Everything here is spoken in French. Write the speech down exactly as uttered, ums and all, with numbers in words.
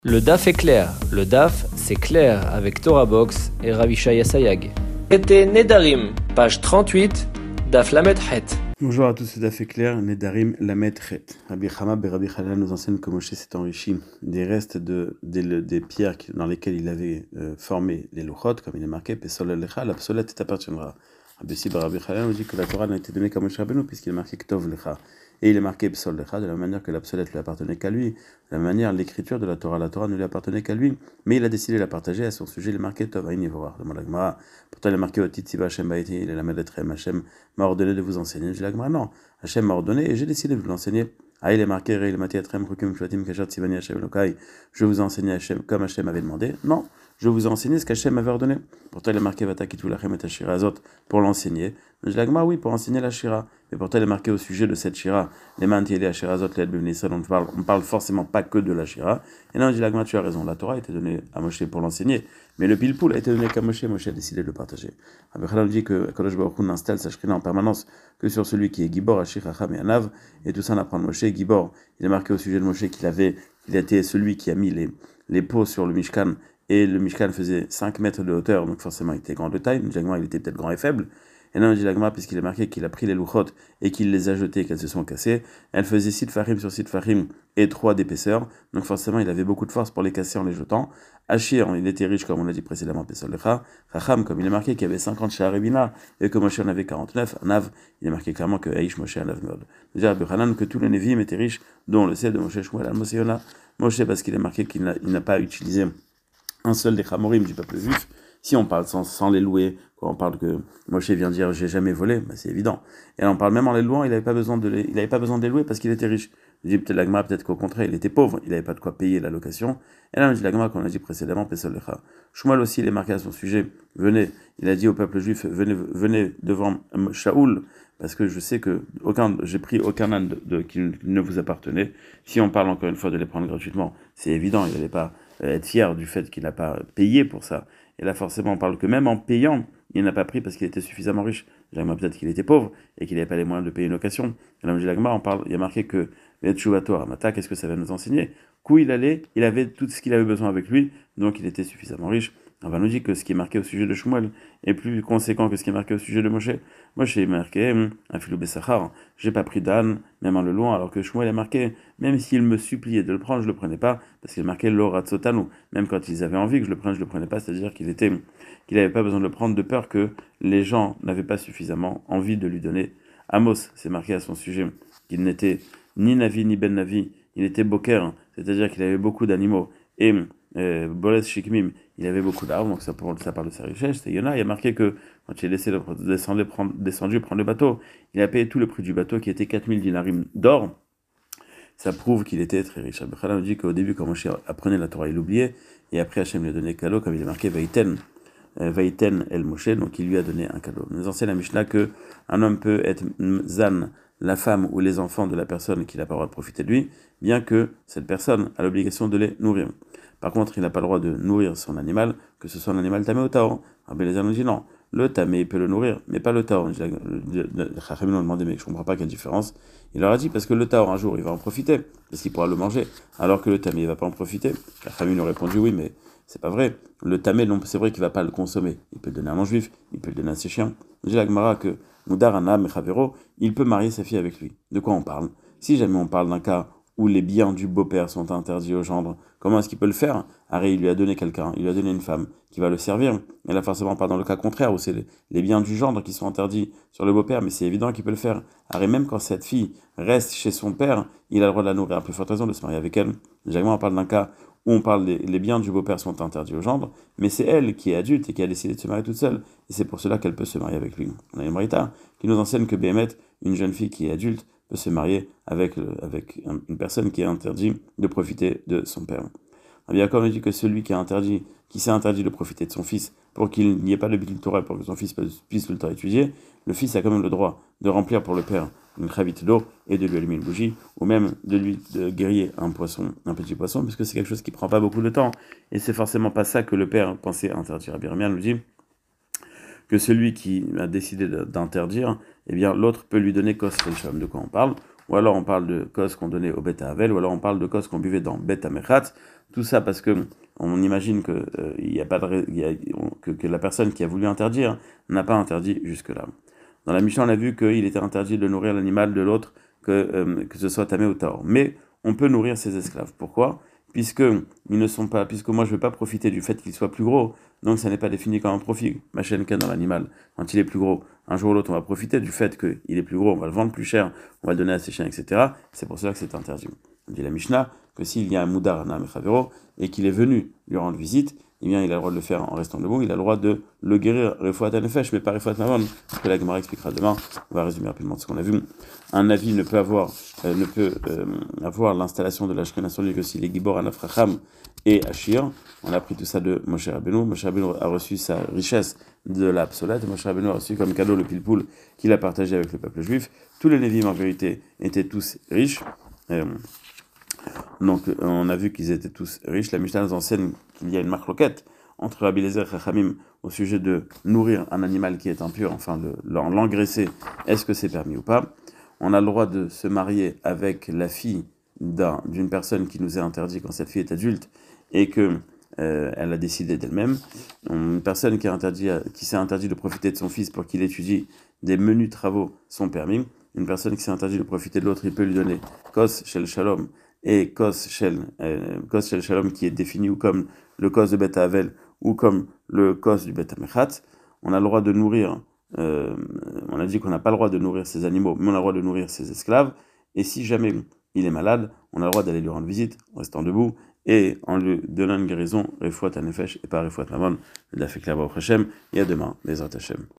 Le D A F est clair. Le D A F, c'est clair avec Torah Box et Ravishaya Sayag. C'était Nedarim, page trente-huit, D A F Lamed Het. Bonjour à tous, c'est D A F est clair, Nedarim Lamed Het. Rabbi Chama ben Rabbi Chanina nous enseigne que Moshe s'est enrichi des restes de, des, des pierres dans lesquelles il avait euh, formé les louchot, comme il est marqué, Pesol Lecha, l'absolète t'appartiendra. Rabbi Si ben Rabbi Chanina nous dit que la Torah n'a été donnée qu'à Moshe Rabbeinu, puisqu'il est marqué Ktov Lecha. Et il est marqué Psol Lecha, de la manière que l'absolète lui appartenait qu'à lui, de la manière l'écriture de la Torah, la Torah ne lui appartenait qu'à lui, mais il a décidé de la partager à son sujet, il est marqué Tov Aïn Yevorach, demande la Gemara. Pourtant il est marqué Otit Siva Hashem Baïti, il est la Medetrem, Hashem m'a ordonné de vous enseigner. Je dis la Gemara, non, Hashem m'a ordonné et j'ai décidé de vous l'enseigner. Ah, il est marqué Reil Matiatrem Chukim Shvatim Kashat Sivani Hashem Lokai, je vous ai enseigné Hashem comme Hashem avait demandé. Non, je vous ai enseigné ce qu'Hashem m'avait ordonné. Pourtant il est marqué Vatakitu Lachem et Hashira Azot pour l'enseigner. Je dis la Gemara, oui, pour enseigner la Shira. Mais pourtant il est marqué au sujet de cette Shira, les manti et les Hashirazot, les Israël, on parle, on parle forcément pas que de la Shira. Et non, je dis la Gemara, tu as raison, la Torah a été donnée à Moshe pour l'enseigner, mais le pilpoul a été donné qu'à Moshe, Moshe a décidé de le partager. Rabbi Chanina dit que Kadosh Baruch Hu n'installe sa Shrina en permanence que sur celui qui est Gibor, Hashir, Chacham et Anav, et tout ça on apprend de Moshe. Gibor, il est marqué au sujet de Moshe qu'il avait, qu'il était celui qui a mis les, les pots sur le Mishkan, et le Mishkan faisait cinq mètres de hauteur, donc forcément il était grand de taille, mais il était peut-être grand et faible. Et là, on dit la Gemara, puisqu'il est marqué qu'il a pris les louchot et qu'il les a jetées, qu'elles se sont cassées, elles faisaient six farim sur six farim et trois d'épaisseur, donc forcément il avait beaucoup de force pour les casser en les jetant. Achir, il était riche comme on l'a dit précédemment, Pesol Lecha. Chacham, comme il est marqué qu'il y avait cinquante Sha'arevina et que Moshe en avait quarante-neuf. Anav, il est marqué clairement que Aish Moshe Anav Meod. C'est-à-dire Rabbi Hanan que tous les Nevi'im étaient riches, dont on le sait de Moshe Shmuel Al-Moshe Yona. Moshe, parce qu'il est marqué qu'il n'a, il n'a pas utilisé un seul des Chamorim du peuple juif. Si on parle sans, sans les louer, quand on parle que Moshe vient dire j'ai jamais volé, bah c'est évident. Et là on parle même en les louant, il n'avait pas besoin de les, il avait pas besoin de les louer parce qu'il était riche. Je dis peut-être la Gemara, peut-être qu'au contraire il était pauvre, il n'avait pas de quoi payer la location. Et là on dit la Gemara qu'on a dit précédemment, Pesol Lecha. Shmuel aussi il est marqué à son sujet. Venez, il a dit au peuple juif venez, venez devant Shaoul parce que je sais que aucun, j'ai pris aucun âne de, de, qui ne vous appartenait. Si on parle encore une fois de les prendre gratuitement, c'est évident, il n'allait pas être fier du fait qu'il n'a pas payé pour ça. Et là, forcément, on parle que même en payant, il n'a pas pris parce qu'il était suffisamment riche. Peut-être qu'il était pauvre et qu'il n'avait pas les moyens de payer une location. Et là, on parle, il y a marqué que Amata, qu'est-ce que ça va nous enseigner? Où il allait, il avait tout ce qu'il avait besoin avec lui, donc il était suffisamment riche. On va nous dire que ce qui est marqué au sujet de Shmuel est plus conséquent que ce qui est marqué au sujet de Moshe. Moshe est marqué, un filou Bessachar, j'ai pas pris d'âne, même en le louant, alors que Shmuel est marqué, même s'il me suppliait de le prendre, je le prenais pas, parce qu'il est marqué l'oratzotanu. Même quand ils avaient envie que je le prenne, je le prenais pas, c'est-à-dire qu'il était, qu'il n'avait pas besoin de le prendre de peur que les gens n'avaient pas suffisamment envie de lui donner. Amos, c'est marqué à son sujet, qu'il n'était ni Navi ni Ben Navi, il était Boker, c'est-à-dire qu'il avait beaucoup d'animaux. Et euh, Boles Shikmim, il avait beaucoup d'arbres, donc ça, ça parle de sa richesse. Et Yona, il y a marqué que quand il est laissé descendre, prendre, descendu prendre le bateau, il a payé tout le prix du bateau qui était quatre mille dinarim d'or. Ça prouve qu'il était très riche. Rabbi Chanina nous dit qu'au début, quand Moshe apprenait la Torah, il l'oubliait, et après Hachem lui a donné cadeau, comme il est marqué Vaïten, Vaïten El Moshe, donc il lui a donné un cadeau. Nous enseigne la Mishnah que un homme peut être Zan, la femme ou les enfants de la personne qui n'a pas le droit de profiter de lui, bien que cette personne a l'obligation de les nourrir. Par contre, il n'a pas le droit de nourrir son animal, que ce soit un animal tamé ou taor. Rabbi Eliezer nous dit non, le tamé peut le nourrir, mais pas le taor. Les Chachamim ont demandé, mais je ne comprends pas quelle différence. Il leur a dit, parce que le taor, un jour, il va en profiter, parce qu'il pourra le manger, alors que le tamé, il ne va pas en profiter. Les Chachamim ont répondu, oui, mais c'est pas vrai. Le tamé, c'est vrai qu'il ne va pas le consommer. Il peut le donner à un non-juif, il peut le donner à ses chiens. On dit la Gemara que Moudar Anam Mechavero, il peut marier sa fille avec lui. De quoi on parle? Si jamais on parle d'un cas où les biens du beau-père sont interdits au gendre, comment est-ce qu'il peut le faire? Harry, il lui a donné quelqu'un, il lui a donné une femme qui va le servir. Et là, forcément, pas dans le cas contraire où c'est les, les biens du gendre qui sont interdits sur le beau-père, mais c'est évident qu'il peut le faire. Harry, même quand cette fille reste chez son père, il a le droit de la nourrir. À plus forte raison de se marier avec elle. Généralement, on parle d'un cas où on parle des les biens du beau-père sont interdits au gendre, mais c'est elle qui est adulte et qui a décidé de se marier toute seule. Et c'est pour cela qu'elle peut se marier avec lui. On a une marita qui nous enseigne que Béhémet, une jeune fille qui est adulte, peut se marier avec, avec une personne qui est interdit de profiter de son père. Rabbi Yaakov nous dit que celui qui, a interdit, qui s'est interdit de profiter de son fils pour qu'il n'y ait pas de Bitul Torah, pour que son fils puisse tout le temps étudier, le fils a quand même le droit de remplir pour le père une chavite d'eau et de lui allumer une bougie, ou même de lui de griller un poisson, un petit poisson, parce que c'est quelque chose qui prend pas beaucoup de temps, et c'est forcément pas ça que le père pensait interdire. Rabbi Yirmiyah nous dit que celui qui a décidé d'interdire, eh bien l'autre peut lui donner kos felsham. De quoi on parle? Ou alors on parle de kos qu'on donnait au Bet Havel, ou alors on parle de kos qu'on buvait dans Bet Amechat. Tout ça parce que on imagine que, euh, il y a pas de, il y a, que, que la personne qui a voulu interdire n'a pas interdit jusque-là. Dans la Mishnah, on a vu qu'il était interdit de nourrir l'animal de l'autre, que, euh, que ce soit tamé ou taor. Mais on peut nourrir ses esclaves. Pourquoi? Puisque ils ne sont pas, puisque moi je ne veux pas profiter du fait qu'il soit plus gros, donc ça n'est pas défini comme un profit. Ma chaîne dans l'animal, quand il est plus gros, un jour ou l'autre, on va profiter du fait qu'il est plus gros, on va le vendre plus cher, on va le donner à ses chiens, et cetera. C'est pour cela que c'est interdit. On dit la Mishnah que s'il y a un moudar namechavero et qu'il est venu lui rendre visite, eh bien, il a le droit de le faire en restant debout, il a le droit de le guérir, refouat anefesh, mais pas refouat mamon, que la Gemara expliquera demain. On va résumer rapidement ce qu'on a vu. Un avis ne peut avoir, euh, ne peut, euh, avoir l'installation de la Shekhinah sur lui que s'il est Gibor, Anafracham et Ashir. On a appris tout ça de Moshe Rabbeinu. Moshe Rabbeinu a reçu sa richesse de l'obsolète. Moshe Rabbeinu a reçu comme cadeau le pilpoul qu'il a partagé avec le peuple juif. Tous les Lévim, en vérité, étaient tous riches. Euh, Donc, on a vu qu'ils étaient tous riches. La Mishnah nous enseigne qu'il y a une marloquette entre Rabbi Eliezer et Chachamim au sujet de nourrir un animal qui est impur, enfin de l'engraisser. Est-ce que c'est permis ou pas? On a le droit de se marier avec la fille d'une personne qui nous est interdite quand cette fille est adulte et que euh, elle a décidé d'elle-même. Une personne qui, interdit, qui s'est interdit de profiter de son fils pour qu'il étudie des menus travaux sont permis. Une personne qui s'est interdit de profiter de l'autre, il peut lui donner kos shel shalom et kos shel, euh, kos shel shalom qui est défini ou comme le kos de Bet Havel ou comme le kos du Bet Hamechat. On a le droit de nourrir, euh, on a dit qu'on n'a pas le droit de nourrir ses animaux, mais on a le droit de nourrir ses esclaves. Et si jamais il est malade, on a le droit d'aller lui rendre visite en restant debout et en lui donnant une guérison, refouat anefesh et pas refouat mamon. Le daf est clair, et à demain, Bezrat Hashem.